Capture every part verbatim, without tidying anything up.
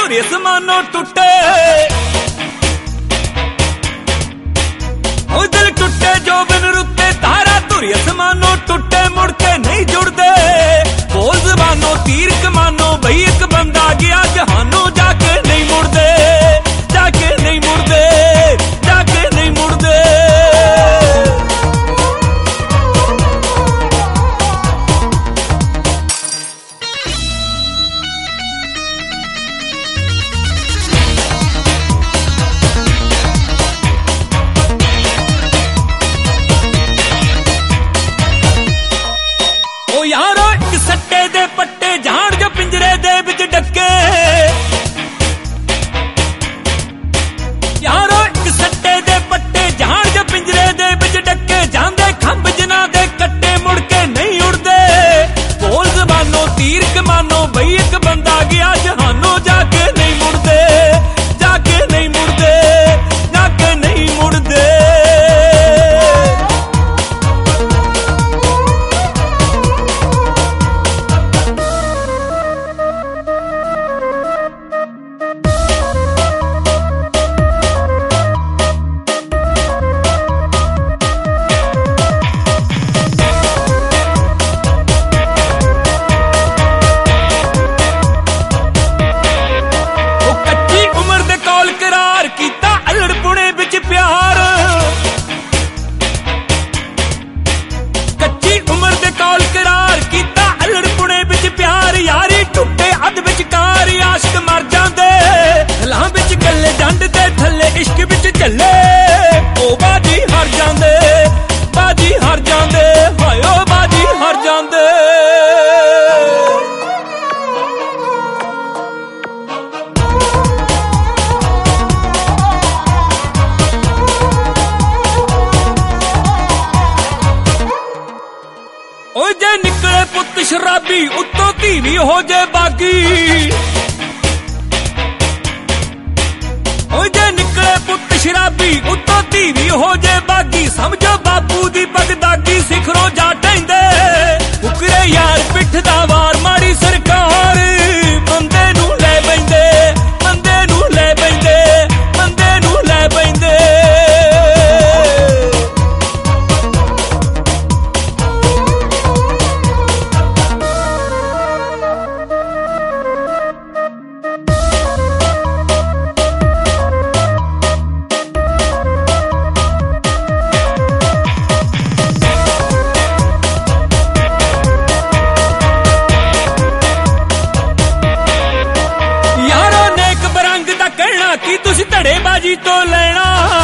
धुरे समानो टुटे ओ दिल टुटे जो बिन रुते तारा धुरे समानो टुटे मुड़ के नहीं जुड़दे बोल जबानो तीर कमानो बई एक बंदा गया जहानो जाके नहीं मुड़दे जाके नहीं मुड़दे जाके नहीं मुड़दे ओ यारो एक सट्टे दे पट्टे जान जो पिंजरे दे विच डके यारो एक सट्टे दे पट्टे जान जो पिंजरे दे विच डके जांदे खंभ जिना दे कट्टे मुड़ के नहीं उड़दे बोल जबानो तीर कमानो बई एक बंदा गया जहानो जाके नहीं मुड़दे जाके नहीं मुड़दे जाके नहीं मुड़दे इश्क विच चले ओ बाजी हार जांदे बाजी हार जांदे हाय ओ बाजी हार जांदे ओ जे निकले पुत शराबी उत्तों धीवी हो जे बागी ओ जे निकले पुत शराबी उत्तों धीवी हो जे बागी समझो बापू दी बगदागी सिखरों जा टैंदे उकरे यार पिठ दा वार माड़ी सरकार बंदे नू ले बैंदे बंदे नू ले बैंदे बंदे नू ले बैंदे की तुसी धड़ेबाजी तो लेना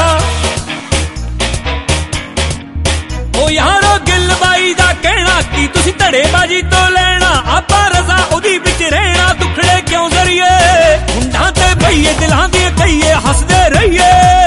ओ यारो गिलबाई दा कहना की तुसी धड़ेबाजी तो लेना आपा रजा उदी विच रहना दुखड़े क्यों जरिए हुंडा ते भईए दिलां दी कहिए हसदे रहिए